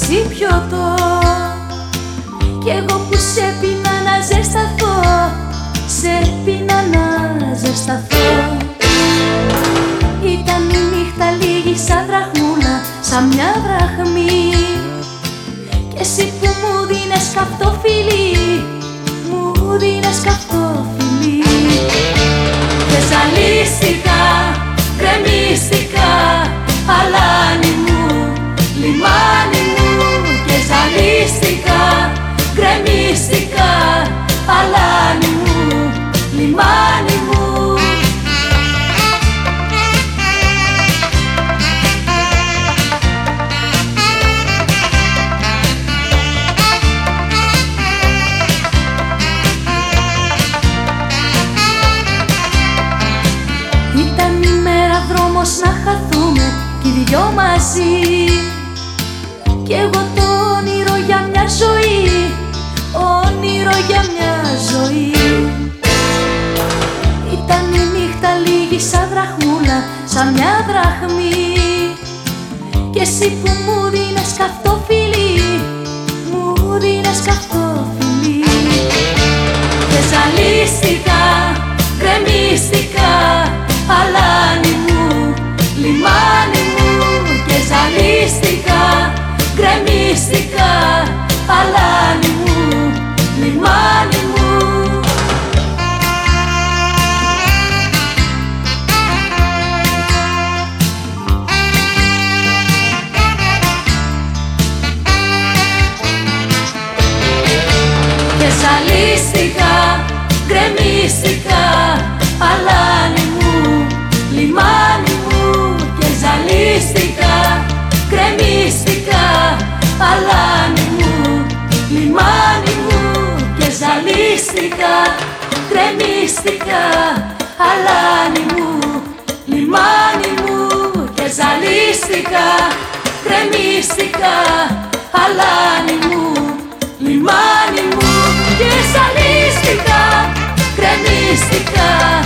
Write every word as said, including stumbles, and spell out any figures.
εσύ πιωτό, κι εγώ που σε πίνα να ζεσταθώ, σε πίνα να ζεσταθώ. Ήταν η νύχτα λίγη σαν δραχμούλα, σαν μια δραχμή, κι εσύ που μου δίνες καυτό φιλί, μου δίνες καυτό φιλί. Και ζαλίστηκα, γκρεμίστηκα, αλάνι μου, λιμάνι μου. Και ζαλίστηκα, γκρεμίστηκα, αλάνι μου, λιμάνι μου. Ήταν η μέρα δρόμος να χαθούμε κι οι δυο μαζί, κι εγώ το όνειρο για μια ζωή, όνειρο για μια ζωή. Ήταν η νύχτα λίγη σαν δραχμούλα, σαν μια δραχμή, κι εσύ που μου δίνες καυτό φιλί, μου δίνες καυτό φιλί. Και ζαλίστηκα, γκρεμίστηκα, αλάνι μου, λιμάνι μου. Και ζαλίστηκα, γκρεμίστηκα, αλάνι μου, λιμάνι μου. Και ζαλίστηκα, γκρεμίστηκα, αλάνι μου, λιμάνι μου. Και ζαλίστηκα, γκρεμίστηκα, αλάνι μου, λιμάνι μου. Και ζαλίστηκα, γκρεμίστηκα, αλάνι μου, λιμάνι μου. Και ζαλίστηκα, γκρεμίστηκα, αλάνι μου, λιμάνι μου. Και ζαλίστηκα, γκρεμίστηκα,